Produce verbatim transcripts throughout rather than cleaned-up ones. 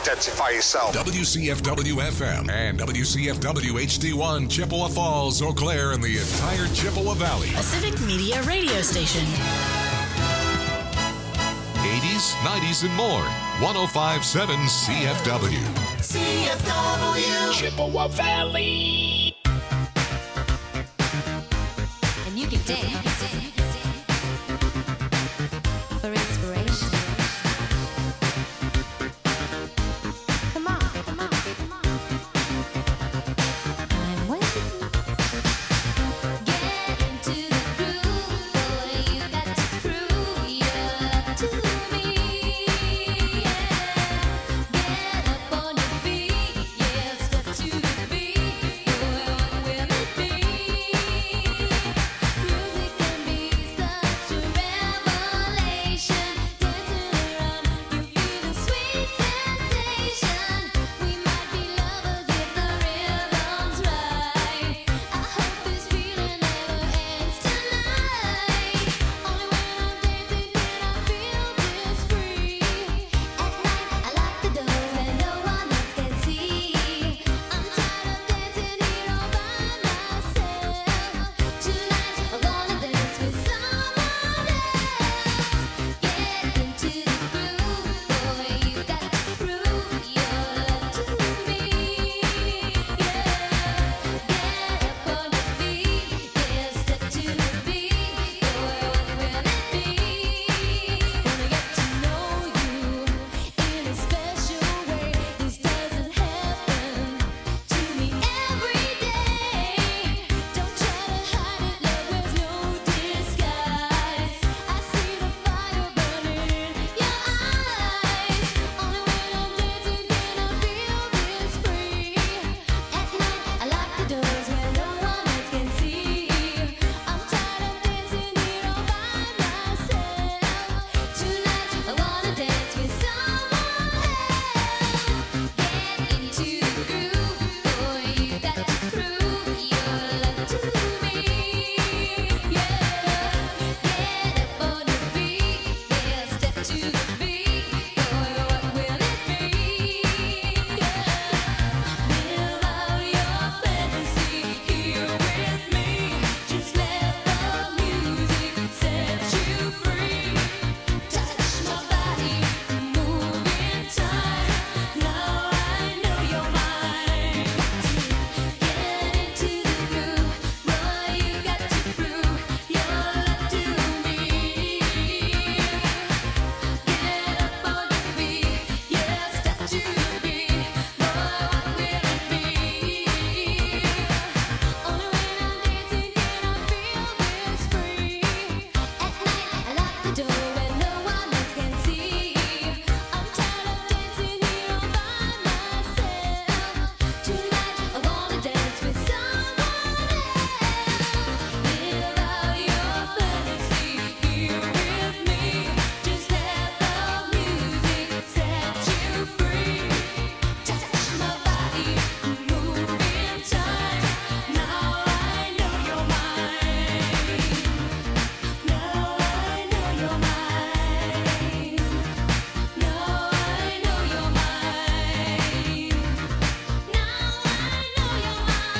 identify yourself. W C F W F M and W C F W H D one, Chippewa Falls, Eau Claire, and the entire Chippewa Valley. A Civic Media radio station. eighties, nineties, and more. one oh five point seven C F W. C F W. Chippewa Valley. And you can dance for inspiration. Come on, come on, come on. I'm waiting. Get into the groove, boy. You got to prove your love to me. Yeah. Get up on your feet, yeah. Step to the beat, boy. What will it be? Music can be such a revelation. Dancing around, you feel the sweet sensation. We might be lovers if the rhythm's right. I hope this feeling never ends tonight. Only when I'm dancing can I feel this free. At night I lock the doors where no one else can see. I'm tired of dancing here all by myself. Tonight I wanna dance with someone else. Get into the groove, boy. You got to prove your love to me. Yeah. Get up on your feet, yeah. Step to the beat, boy. What will it be? Wanna get to know you in a special way. This doesn't happen to me every day. Don't try to hide it, love wears no disguise. I see the fire burning in your eyes. Only when I'm dancing can I feel this free. At night I lock the doors where no one else can see. I'm tired of dancing here all by myself. Tonight I wanna dance with someone else. Get into the groove, boy. You got to prove your love to me. Yeah. Get up on your feet, yeah. Step to the beat, boy. What will it be? Yeah. Live out your fantasy here with me. Just let the music set you free. Touch my body, move in time. Now I know you're mine. Get into the groove, boy. You got to prove your love to me. Get up on your feet, yeah. Step to the beat, boy. What will it be? Only when I'm dancing can I feel this free. At night I lock the door where no one else can see. I'm tired of dancing here all by myself. Tonight I wanna dance with someone else. Live out your fantasy here with me. Just let the music set you free. Touch my body, move in time. Now I know you're mine. Now I know you're mine. Now I know you're mine. Now I know you're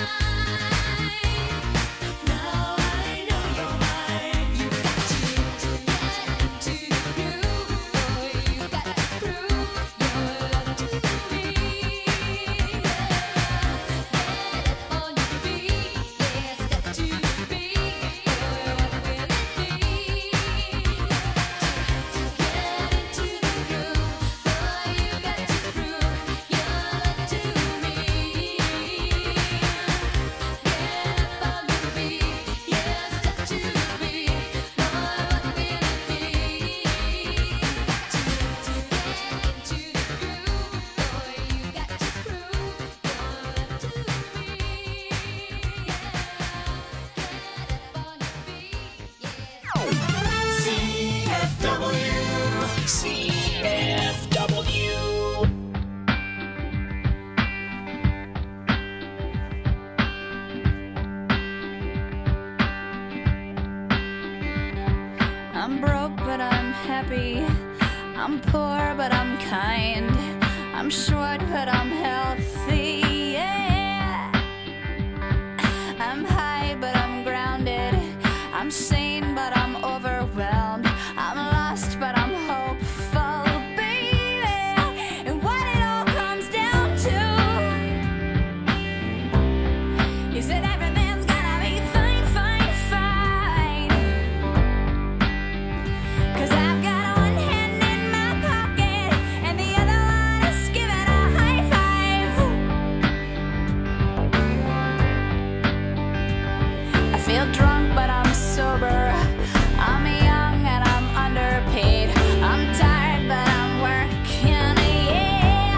mine. Now I know you're mine. You got to get into the groove, boy. You got to prove your love to me. Get up on your feet, yeah. Step to the beat, boy. What will it be? Get into the groove, boy. You got to prove your love to me. Get up on your feet, yeah. Step to the beat, boy. What will it be? Get into the groove, boy. You got to prove your love to me. C F W. C F W. I'm broke, but I'm happy. I'm poor, but I'm kind. I'm short, but I'm healthy. Yeah. I'm high, but I'm grounded. I'm sane, but I'm overwhelmed. I'm lost, but I'm hopeful, baby. And what it all comes down to is that everything's gonna be fine, fine, fine. 'Cause I've got one hand in my pocket and the other one is giving a high five. I feel drunk, but I'm sober. I'm young and I'm underpaid. I'm tired, but I'm working, yeah.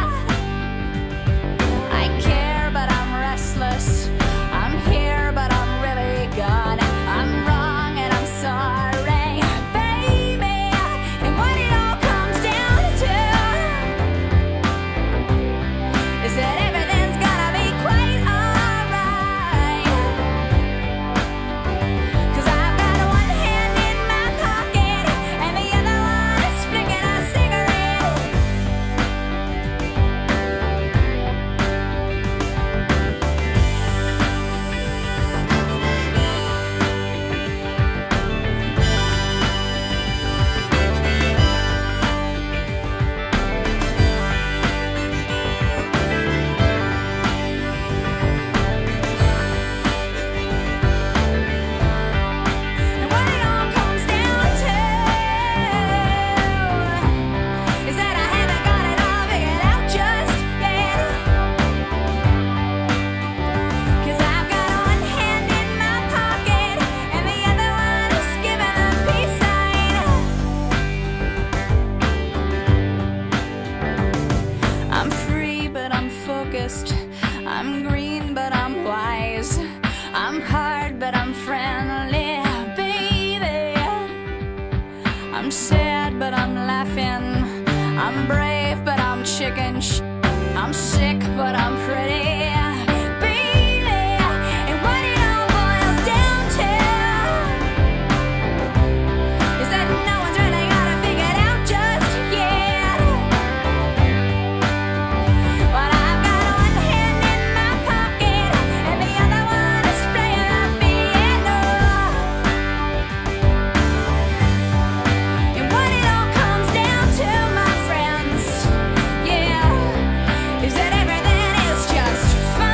I care, but I'm restless. I'm here, but I'm really gone. I'm wrong and I'm sorry, baby. And what it all comes down to is that everything's gonna be quite alright. 'Cause I've got one hand in my pocket and the other one is flicking a cigarette. And what it all comes down to is that I haven't got it all figured out just yet. 'Cause I've got one hand in my pocket and the other one is giving a peace sign. I'm free, but I'm focused. I'm green, but I'm wise. I'm hard, but I'm friendly, baby. I'm sad, but I'm laughing. I'm brave, but I'm chicken sh- I'm sick, but I'm pretty, baby. And what it all boils down to is that no one's really got it figured out just yet. But I've got one hand in my pocket and the other one is playing the piano. And what it all comes down to, my friends, yeah, is that everything is just fine.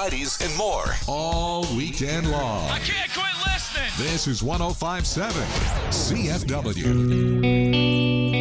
varieties, and more. All weekend long. I can't quit listening. This is one oh five point seven C F W.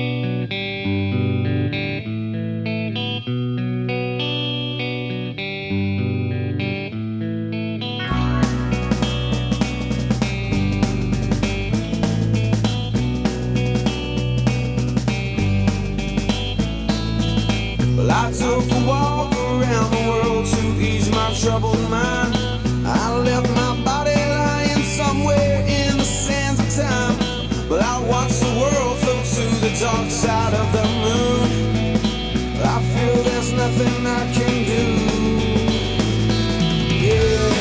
Well, I took a walk around the world to ease my troubled mind. I left my body lying somewhere in the sands of time. But I watched the world float to the dark side of the moon. I feel there's nothing I can do. Yeah.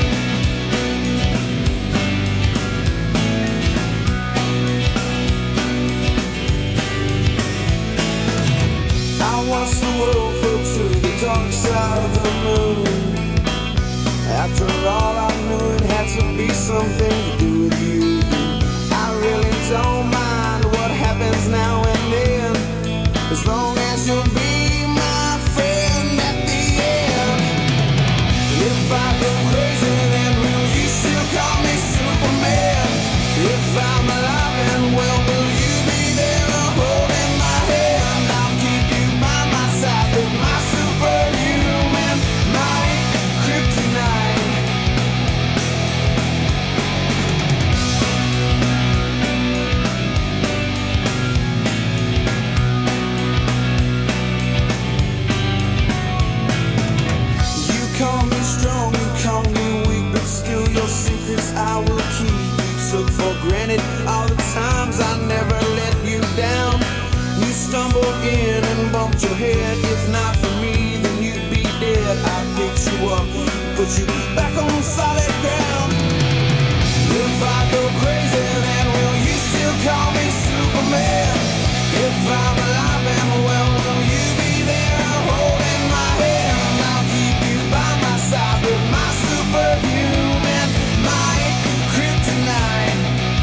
I watched the world float to the dark side of the moon. After all, I knew it had to be something to do with you. I really don't mind what happens now and then, as long as you'll be my friend at the end. If I go crazy, then will you still call me Superman? If I'm alive and well, will you be there holding my hand? I'll keep you by my side with my superhuman might, kryptonite. You call me strong, you call me weak, but still your secrets I will keep. You took for granted all the times I never let you down. You stumbled in and bumped your head. If not for me, then you'd be dead. I picked you up, put you back on solid ground. If I go crazy, then will you still call me Superman? If I'm alive and well, will you be there holding my hand? I'll keep you by my side with my superhuman might, kryptonite.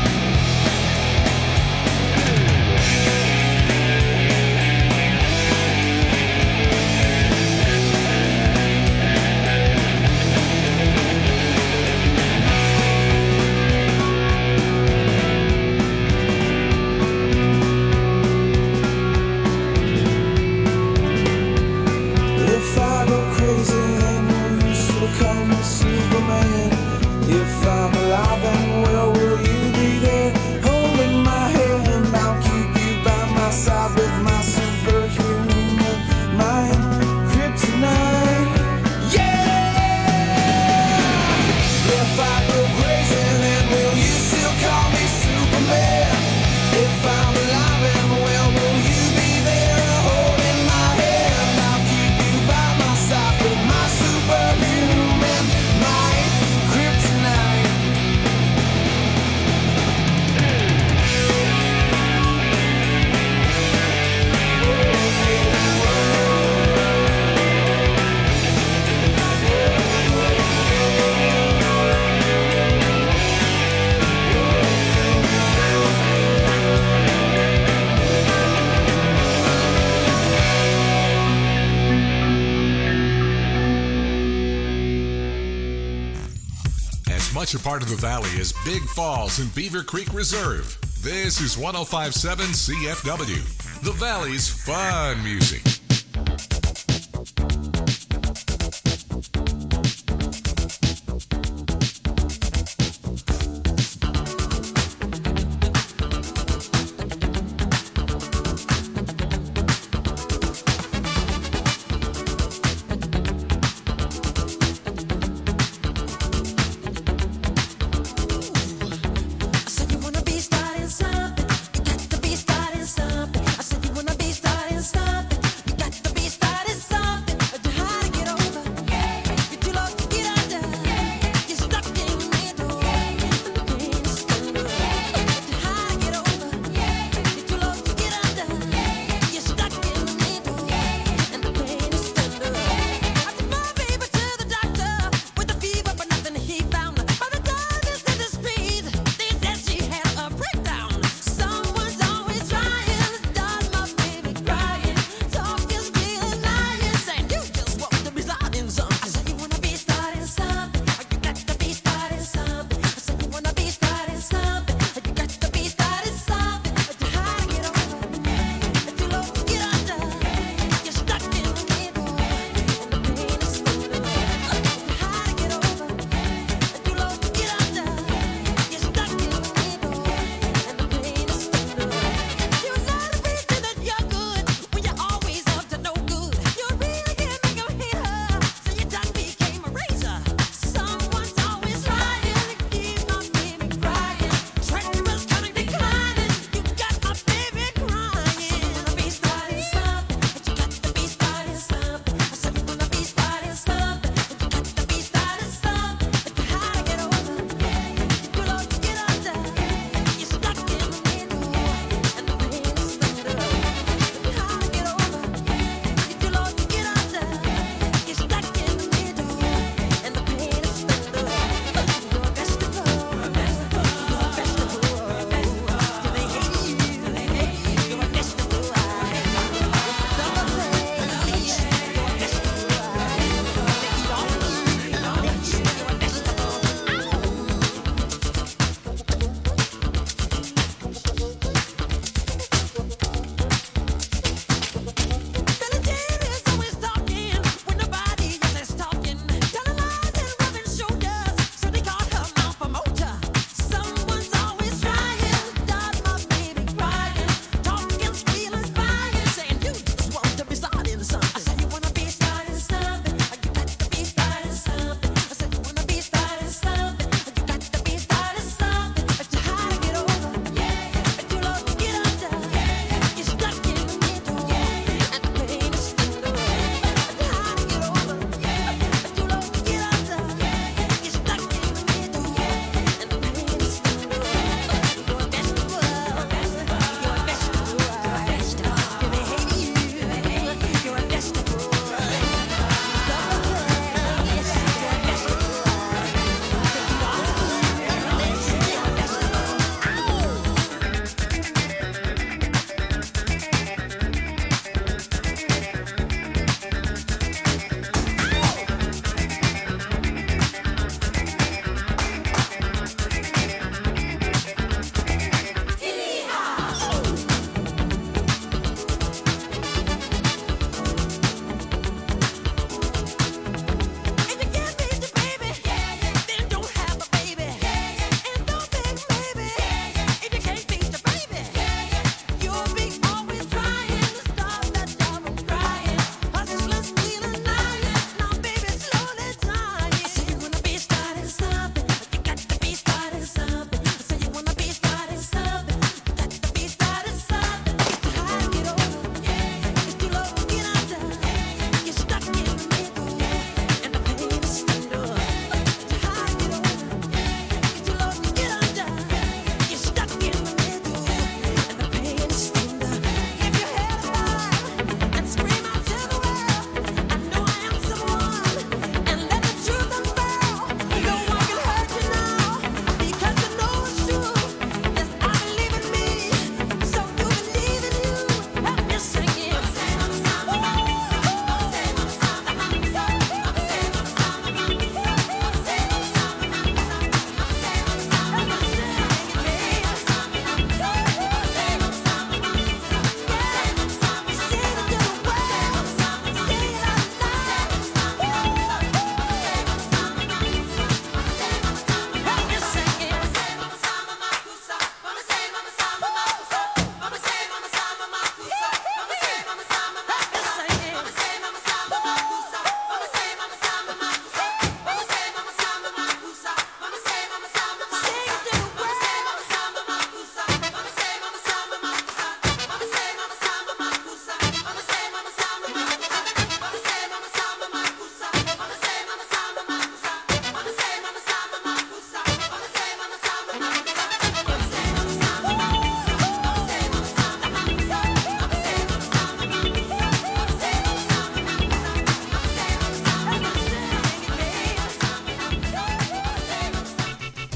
If I go crazy, then will you still call me Superman? If I'm alive and well, will you be there holding my hand? I'll keep you by my side with my superhuman mind, kryptonite. Yeah! If I go crazy, then will you still call me Superman? If I'm alive and well, will you be there holding my hand? I'll keep you by my side with my superhuman might, kryptonite. As much a part of the valley as Big Falls and Beaver Creek Reserve, this is one oh five point seven C F W, the Valley's fun music. I said you wanna be starting something. You got to be starting something. I said you wanna be starting something.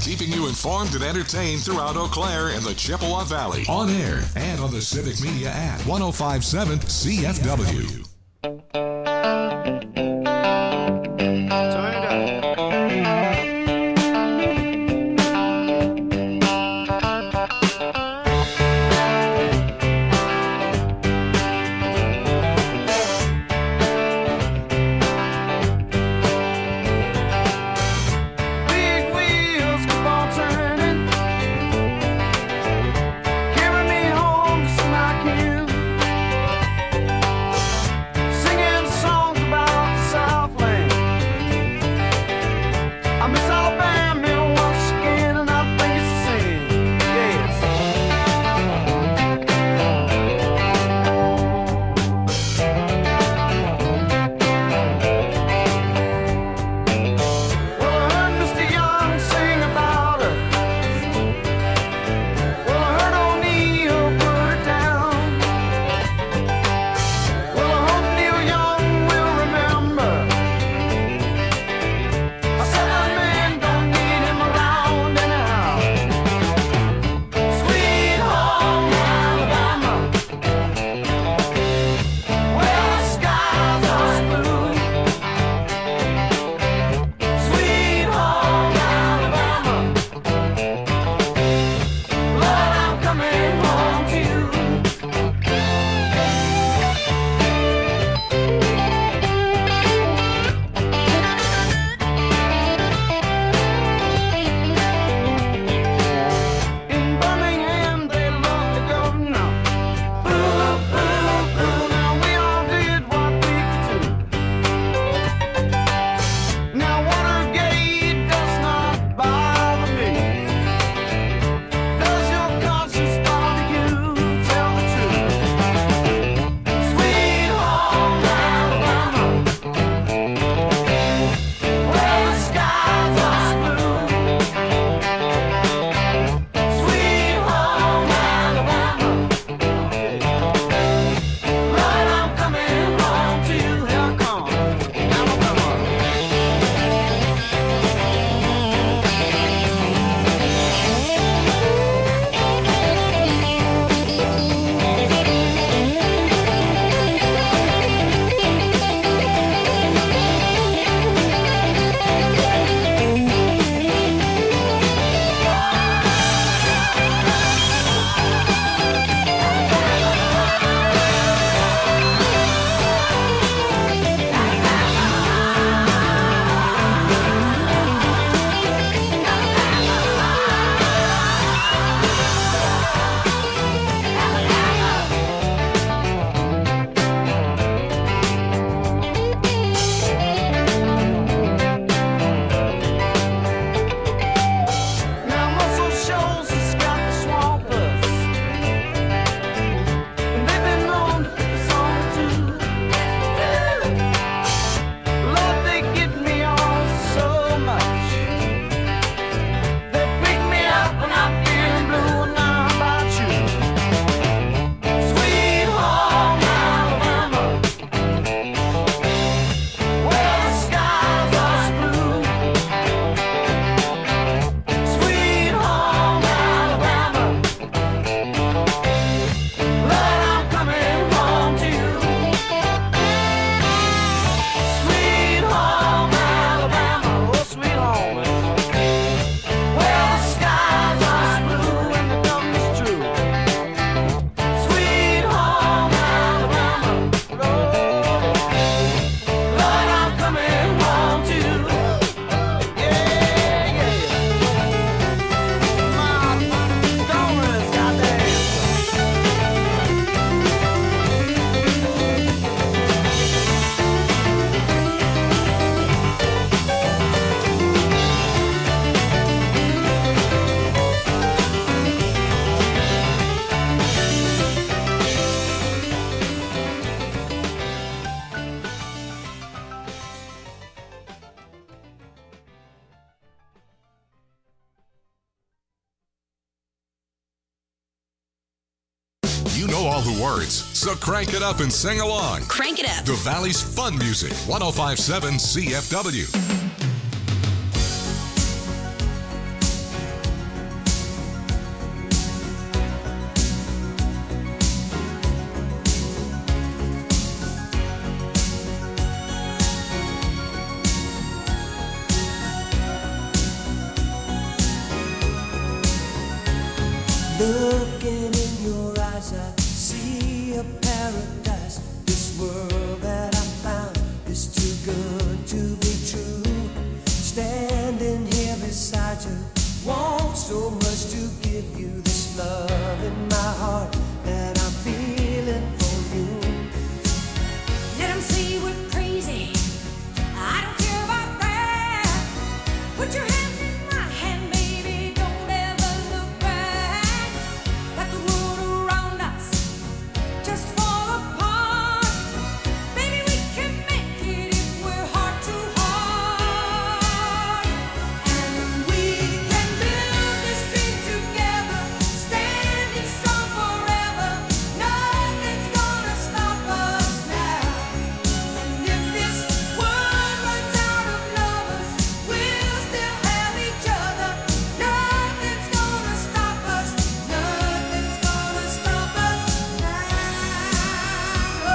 keeping you informed and entertained throughout Eau Claire and the Chippewa Valley. On air and on the Civic Media app. one oh five point seven C F W. Turn it up. Big wheels keep on turning, carry me home to Smack singing songs about the Southland. I miss Alabama once again, and I think it's the same. Yes. Well, I heard Mister Young sing about her. Well, I heard O'Neill put her down. Well, I hope Neil Young will remember. I said that man don't need him around anyhow. Sweet home Alabama, where the skies are blue. Sweet home Alabama, Lord, I'm coming home to you. In Birmingham, they love the governor. Boo, boo, boo. Now we all did what we could do. Now Watergate does not bother me. Does your conscience bother you? Tell the truth. Sweet home Alabama, where the skies are blue. Sweet home Alabama, Lord, I'm coming home to you. Here I come, Alabama. Now Muscle Shoals has got the swampers, and they've been known to pick us on too. Lord, they get me on so much. They pick me up when I'm feeling blue, and now how about you? Sweet home Alabama, where the skies are blue. Sweet home Alabama, Lord, I'm coming home to you. Sweet home Alabama, oh sweet home, where the skies are blue and the government's true. Sweet home Alabama, Lord, Lord, I'm coming home to you. Yeah, yeah. Montgomery's got the answer. You know all the words, so crank it up and sing along. Crank it up. The Valley's fun music, one oh five point seven C F W. Looking in your eyes, I see a paradise. This world that I found is too good to be true. Standing here beside you, want so much to give you this love in my heart that I'm feeling for you. Let 'em say we're crazy. I don't care about that. Put your hand in my hand, baby. Don't ever look back. Let the world around us just fall apart. Baby, we can make it if we're heart to heart. And we can build this dream together, standing strong forever. Nothing's gonna stop us now. And if this world runs out of lovers, we'll still have each other. Nothing's gonna stop us. Nothing's gonna stop us now.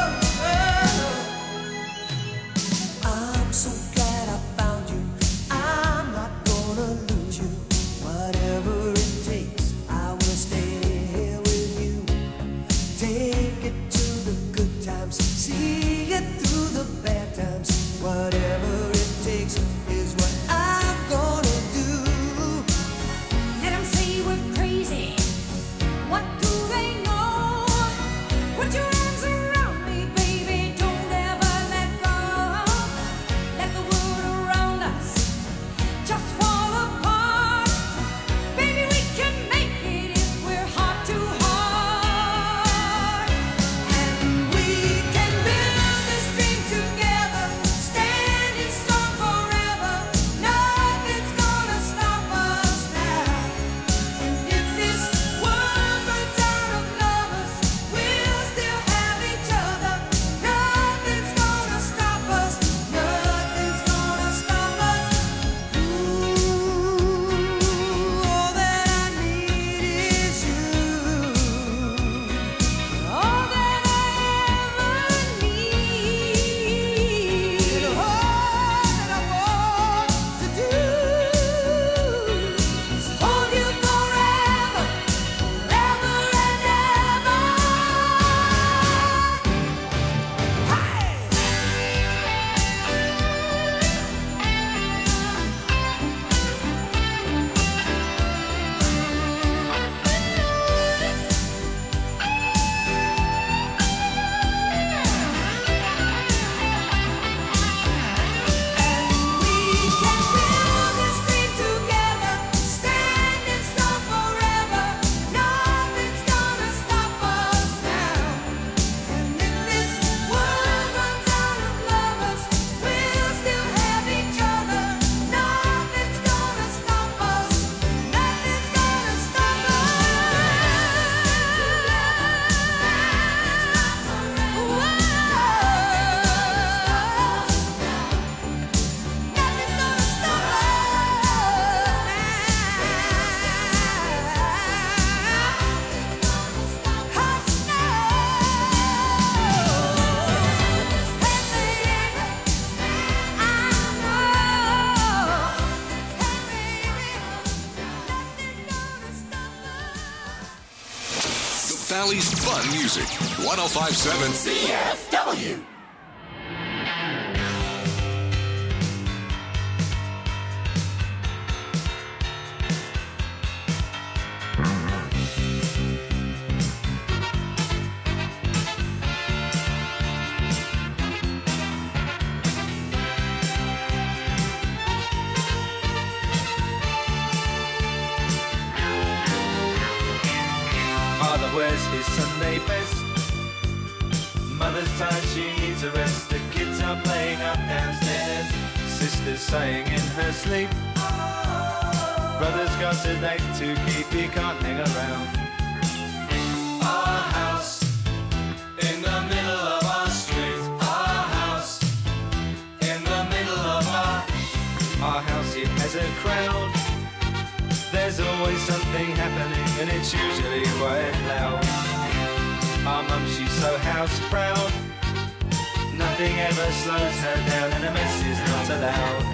I'm so glad I found you. I'm not gonna lose you. Whatever it takes, I will stay here with you. Take it to the good times, see it through the bad times. Whatever it takes is what I'm gonna do. Let 'em say we're crazy. What do they know? Put your arms around me, baby. Don't ever let go. Let the world around us just fall apart. Baby, we can make it if we're heart to heart. And we can build this dream together, standing strong forever. Nothing's gonna stop us now. And if this world runs out of lovers, we'll still have each other. Nothing's gonna stop us. Nothing's gonna stop us. Ooh, all that I need is you. All that I ever need. And all that I want to do is hold you forever, forever and ever. Hey! And we can build this dream together, standing strong forever. Nothing's gonna stop us now. And if this world runs out of lovers, we'll still have each other. Nothing's gonna stop us. Nothing's gonna stop The Valley's fun music. one oh five point seven C F W. Father wears his Sunday best. Mother's tired, she needs a rest. The kids are playing up downstairs. Sister's sighing in her sleep. Brother's got a date to keep, he can't hang around. Our house in the middle of our street. Our house in the middle of our Our house, it has a crowd. There's always something happening and it's usually quite loud. Our mum, she's so house proud. Nothing ever slows her down and a mess is not allowed.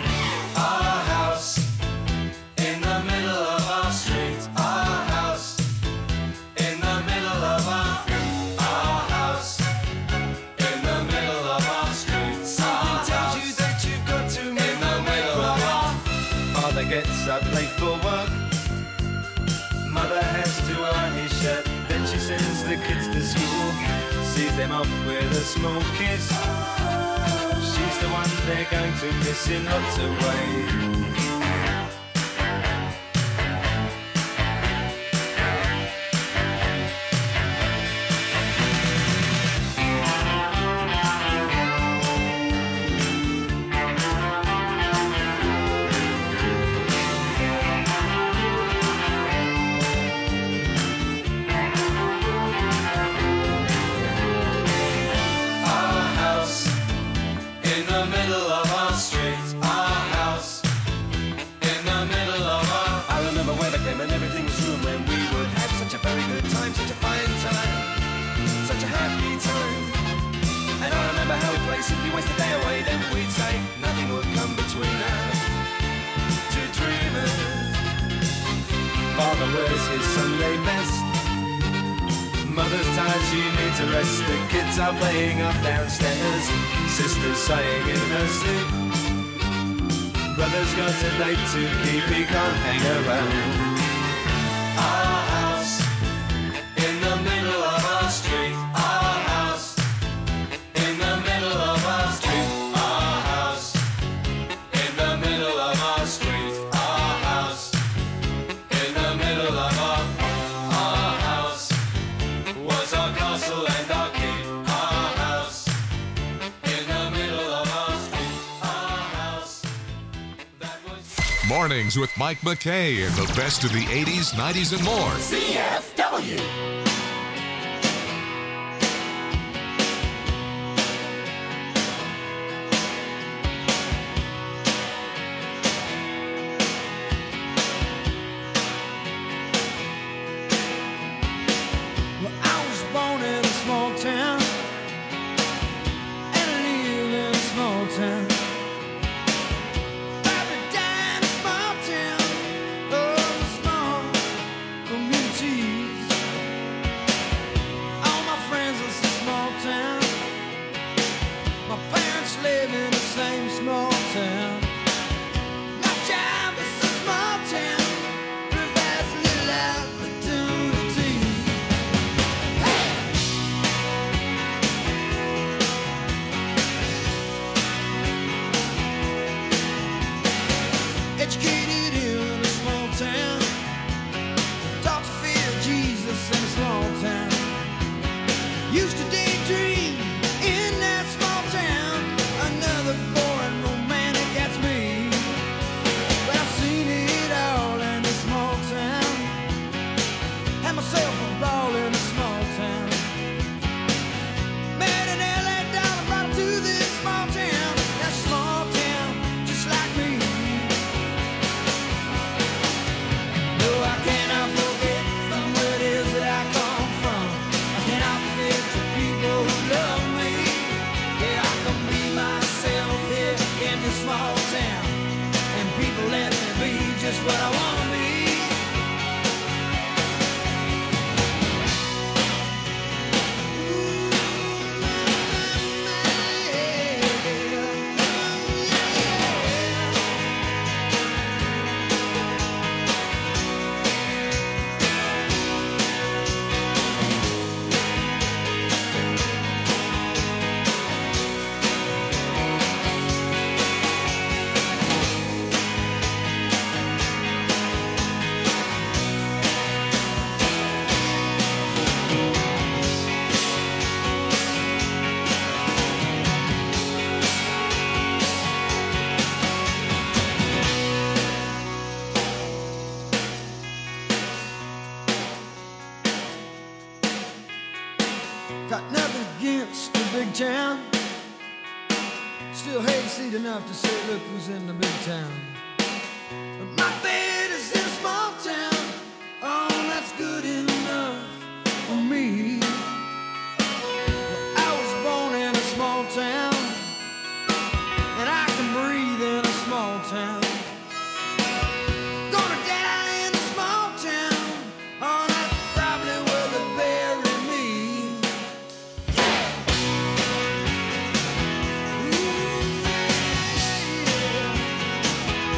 Our house in the middle of our street. Our house gets up late for work. Mother has to iron his shirt. Then she sends the kids to school, sees them off with a small kiss. She's the one they're going to miss in lots of ways. Simply waste the day away, then we'd say nothing would come between us. Two dreamers. Father wears his Sunday best. Mother's tired, she needs a rest. The kids are playing up downstairs. Sister's sighing in her sleep. Brother's got a date to keep, he can't hang around. Our house in the middle of our street. Our house in the middle of our street. Our house in the middle of our street. Our house in the middle of our our house was our castle and our keep. Our house in the middle of our street. Our house that was. Mornings with Mike McKay and the best of the eighties, nineties, and more. C F W. Well, I was born in a small town, and I live in a small town. Probably died in a small town, oh, small communities. All my friends are from small town. My parents live in the same small town. My job is a small town, provides little opportunity. Educated in a small town, taught to fear Jesus in a small town. Used to daydream in that small town. Another boring romantic, that's me. But I've seen it all in a small town. Had myself a ball in a small town. Met an L A dollar, brought her to this small town. That small town, just like me. No, I cannot forget from where it is that I come from. I cannot forget the people who love me. Yeah, I can be myself here in this small town, and people let me be just what I want to be. Got nothing against the big town. Still hate seat enough to say, look who's in the big town. But my bed is in a small town. Oh, that's good enough for me. Well, I was born in a small town, and I can breathe in a small town. Gonna die in a small town. Oh, that's probably where they bury me. Ooh, yeah.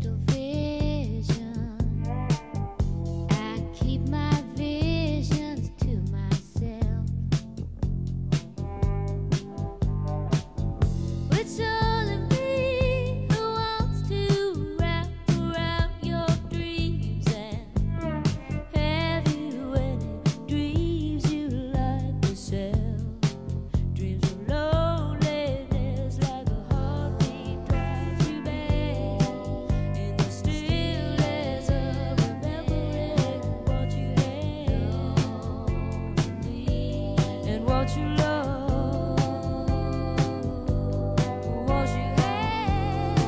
little vision. I keep my visions to myself. It's only me who wants to wrap around your dreams and have you any dreams you like yourself. Dreams of loneliness like a heartbeat drives you back in the stillness of remembering what you had and what you love, what you had,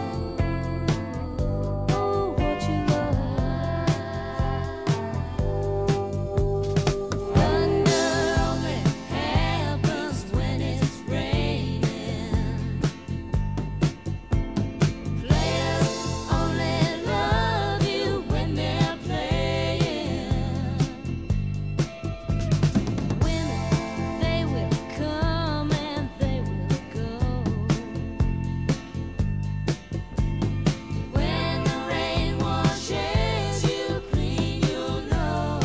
oh, what you love. Thunder only happens when it's raining. Players only love you when they're playing. Women, they will come and they will go. When the rain washes you clean, you'll know.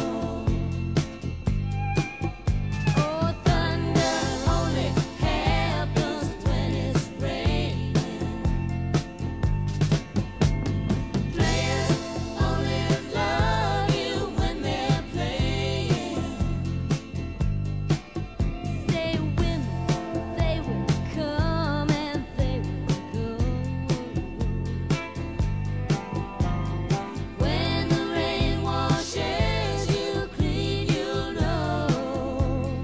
Oh, thunder only happens when it's raining. Players only love you when they're playing. Say women, they will come and they will go. When the rain washes you clean, you'll know.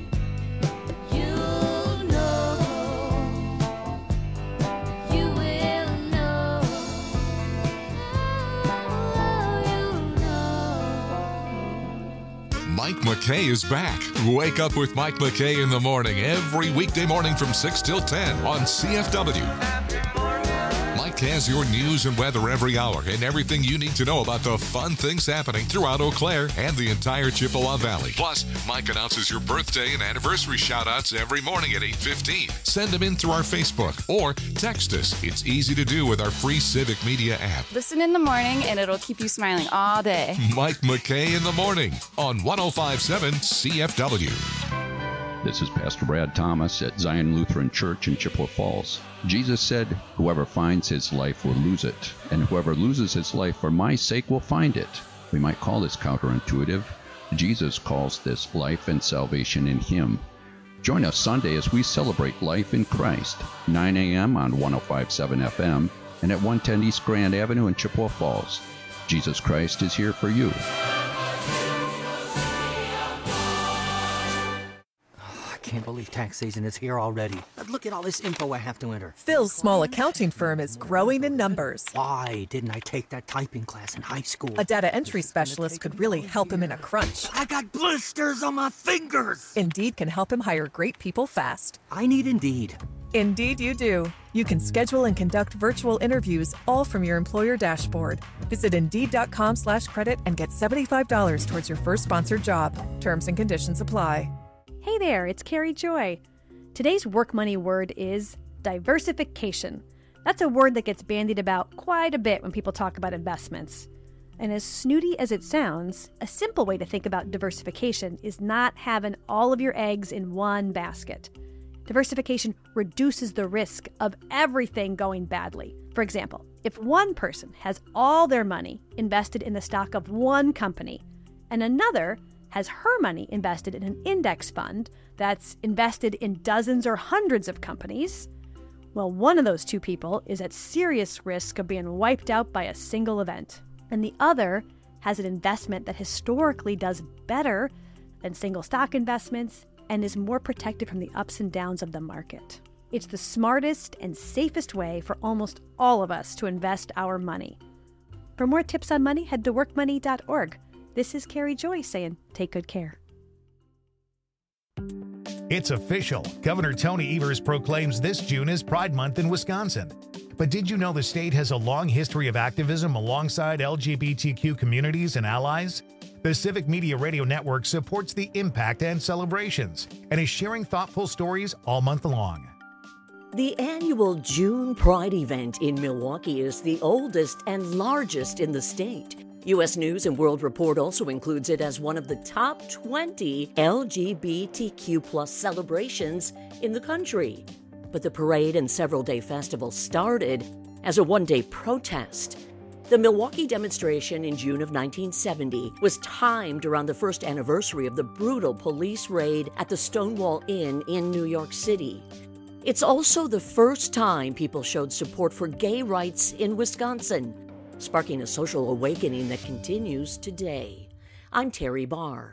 You'll know. You will know. Oh, you'll know. Mike McKay is back. Wake up with Mike McKay in the morning every weekday morning from six till ten on C F W. Mike has your news and weather every hour and everything you need to know about the fun things happening throughout Eau Claire and the entire Chippewa Valley. Plus, Mike announces your birthday and anniversary shout-outs every morning at eight fifteen. Send them in through our Facebook or text us. It's easy to do with our free Civic Media app. Listen in the morning and it'll keep you smiling all day. Mike McKay in the morning on one oh five point seven C F W. This is Pastor Brad Thomas at Zion Lutheran Church in Chippewa Falls. Jesus said, "Whoever finds his life will lose it, and whoever loses his life for my sake will find it." We might call this counterintuitive. Jesus calls this life and salvation in him. Join us Sunday as we celebrate life in Christ, nine a.m. on one oh five point seven F M and at one ten East Grand Avenue in Chippewa Falls. Jesus Christ is here for you. I can't believe tax season is here already. Look at all this info I have to enter. Phil's small accounting firm is growing in numbers. Why didn't I take that typing class in high school? A data entry specialist could really help him in a crunch. I got blisters on my fingers. Indeed can help him hire great people fast. I need Indeed. Indeed you do. You can schedule and conduct virtual interviews all from your employer dashboard. Visit Indeed.com slash credit and get seventy-five dollars towards your first sponsored job. Terms and conditions apply. Hey there, it's Carrie Joy. Today's work money word is diversification. That's a word that gets bandied about quite a bit when people talk about investments. And as snooty as it sounds, a simple way to think about diversification is not having all of your eggs in one basket. Diversification reduces the risk of everything going badly. For example, if one person has all their money invested in the stock of one company and another has her money invested in an index fund that's invested in dozens or hundreds of companies, well, one of those two people is at serious risk of being wiped out by a single event, and the other has an investment that historically does better than single stock investments and is more protected from the ups and downs of the market. It's the smartest and safest way for almost all of us to invest our money. For more tips on money, head to work money dot org. This is Carrie Joy saying, take good care. It's official. Governor Tony Evers proclaims this June as Pride Month in Wisconsin. But did you know the state has a long history of activism alongside L G B T Q communities and allies? The Civic Media Radio Network supports the impact and celebrations and is sharing thoughtful stories all month long. The annual June Pride event in Milwaukee is the oldest and largest in the state. U S News and World Report also includes it as one of the top twenty L G B T Q plus celebrations in the country. But the parade and several-day festival started as a one-day protest. The Milwaukee demonstration in June of nineteen seventy was timed around the first anniversary of the brutal police raid at the Stonewall Inn in New York City. It's also the first time people showed support for gay rights in Wisconsin, sparking a social awakening that continues today. I'm Terry Barr.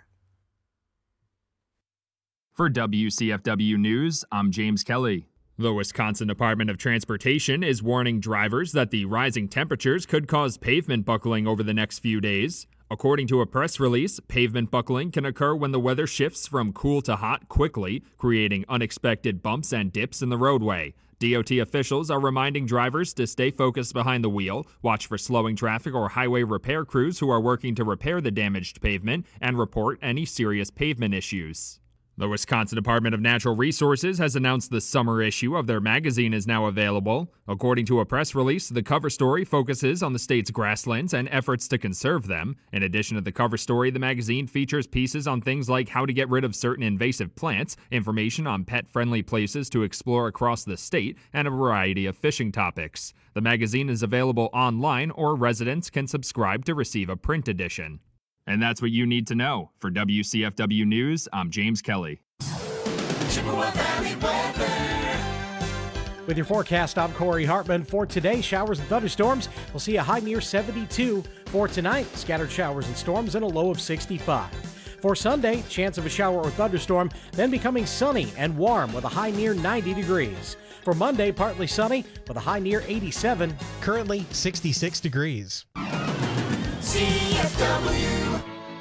For W C F W News, I'm James Kelly. The Wisconsin Department of Transportation is warning drivers that the rising temperatures could cause pavement buckling over the next few days. According to a press release, pavement buckling can occur when the weather shifts from cool to hot quickly, creating unexpected bumps and dips in the roadway. D O T officials are reminding drivers to stay focused behind the wheel, watch for slowing traffic or highway repair crews who are working to repair the damaged pavement, and report any serious pavement issues. The Wisconsin Department of Natural Resources has announced the summer issue of their magazine is now available. According to a press release, the cover story focuses on the state's grasslands and efforts to conserve them. In addition to the cover story, the magazine features pieces on things like how to get rid of certain invasive plants, information on pet-friendly places to explore across the state, and a variety of fishing topics. The magazine is available online, or residents can subscribe to receive a print edition. And that's what you need to know. For W C F W News, I'm James Kelly. Chippewa Valley weather. With your forecast, I'm Corey Hartman. For today, showers and thunderstorms. We'll see a high near seventy-two. For tonight, scattered showers and storms and a low of sixty-five. For Sunday, chance of a shower or thunderstorm, then becoming sunny and warm with a high near ninety degrees. For Monday, partly sunny with a high near eighty-seven. Currently sixty-six degrees. C F W.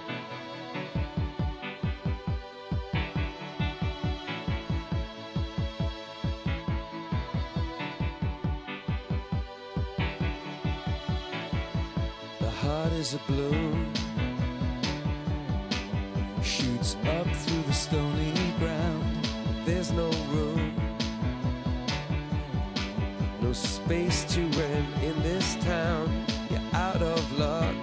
The heart is a balloon, shoots up through the stony ground. There's no room, no space to rent in this town. You're out of luck,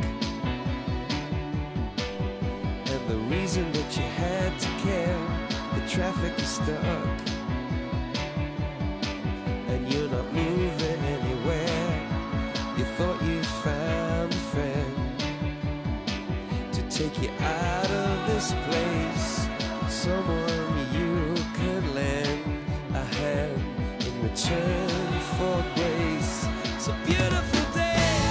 and the reason that you had to care, the traffic is stuck, and you're not moving anywhere. You thought you found a friend to take you out of this place, someone you could lend a hand in return for grace. It's a beautiful day.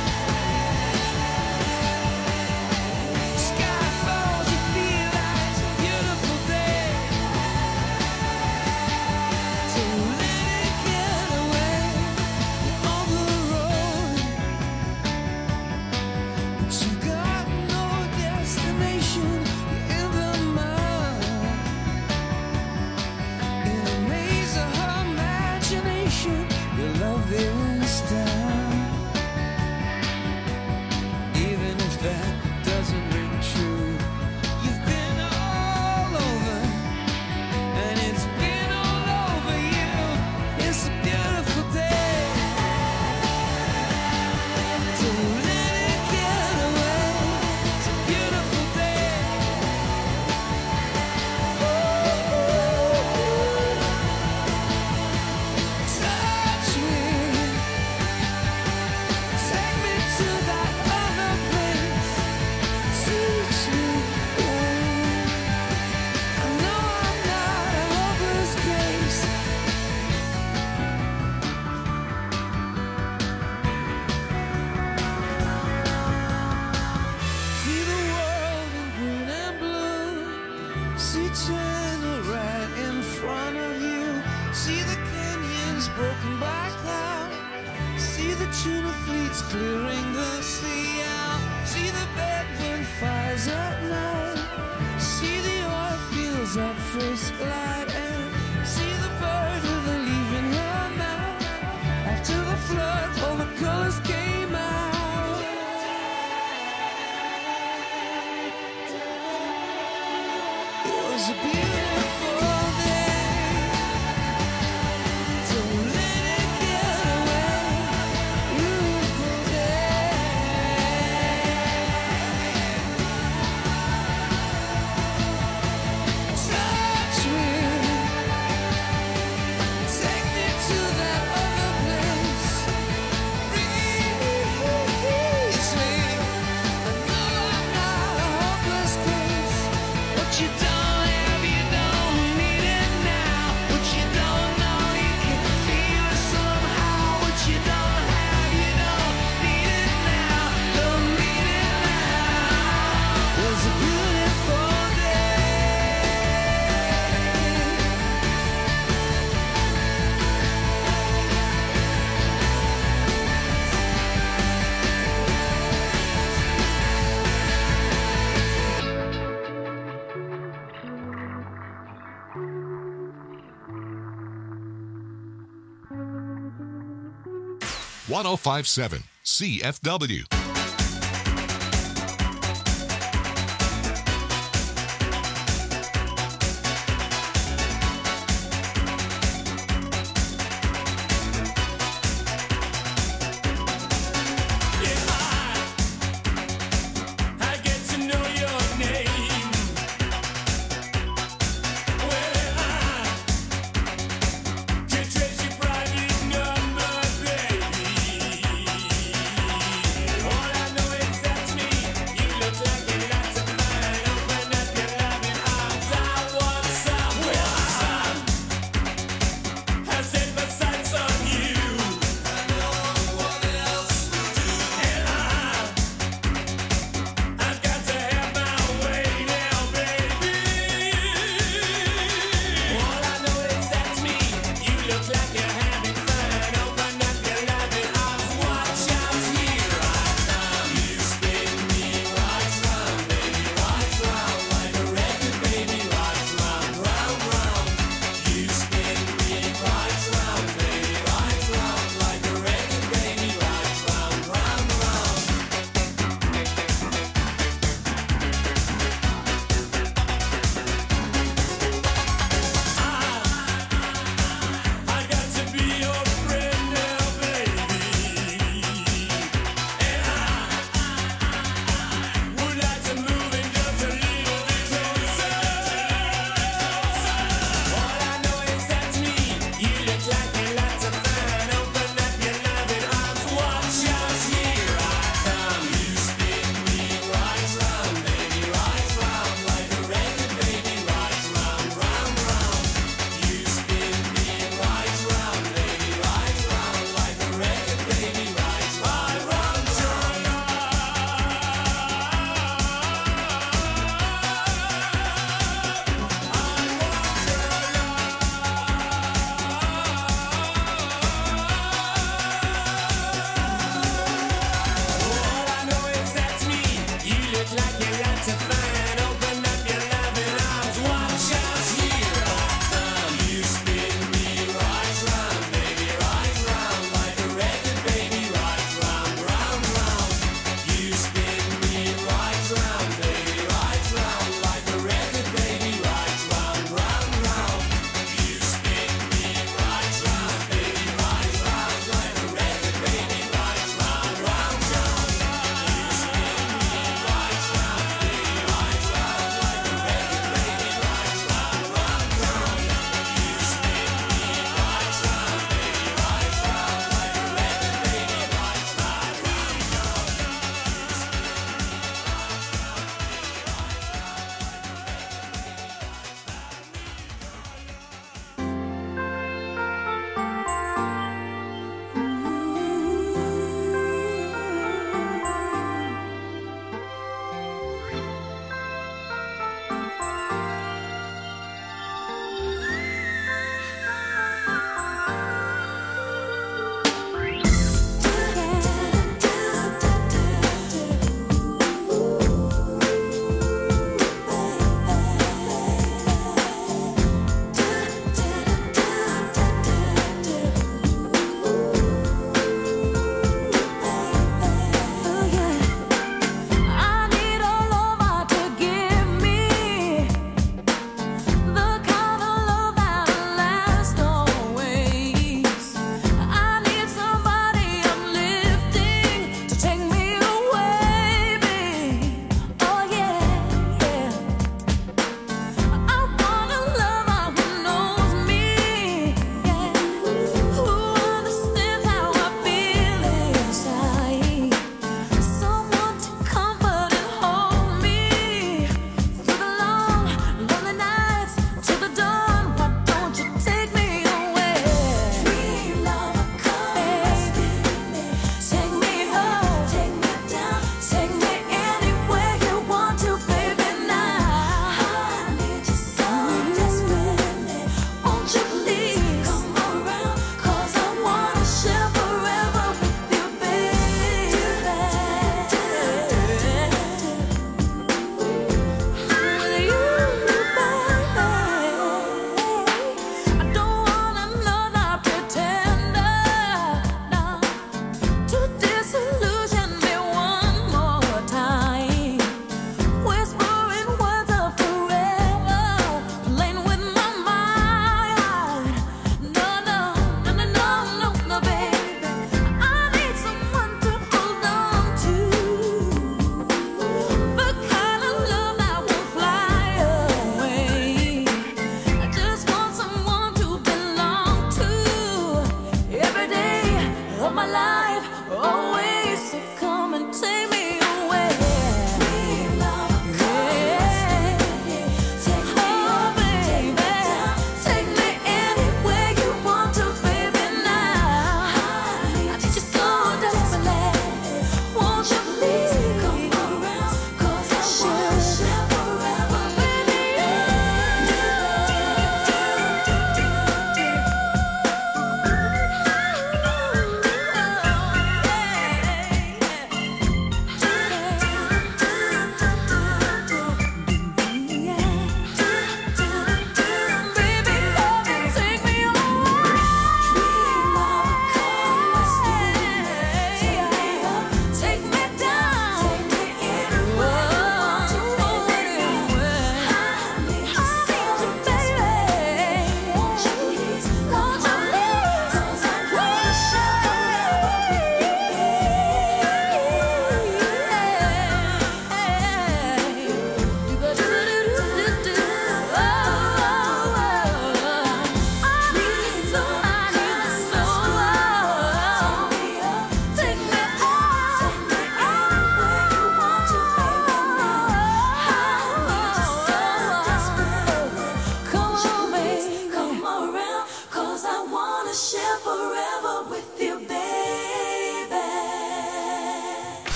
Clearing the sea out. See the bedroom fires at night. See the oil fields at first light. And see the bird with a leaf in her mouth. After the flood, all the colors came out. It was a beautiful day to one oh five point seven C F W. Oh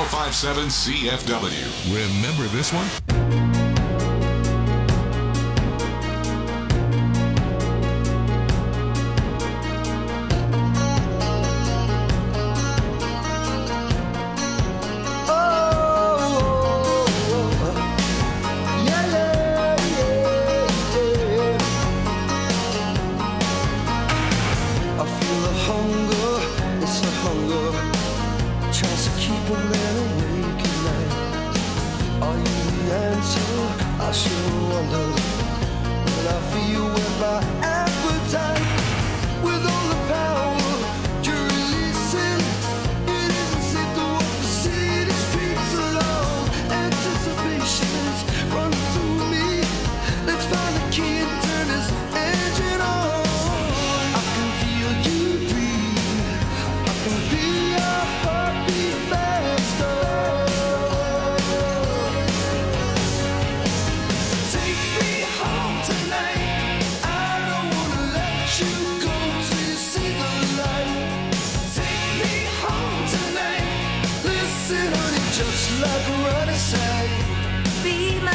oh five seven C F W. Remember this one? Just like a running side, be my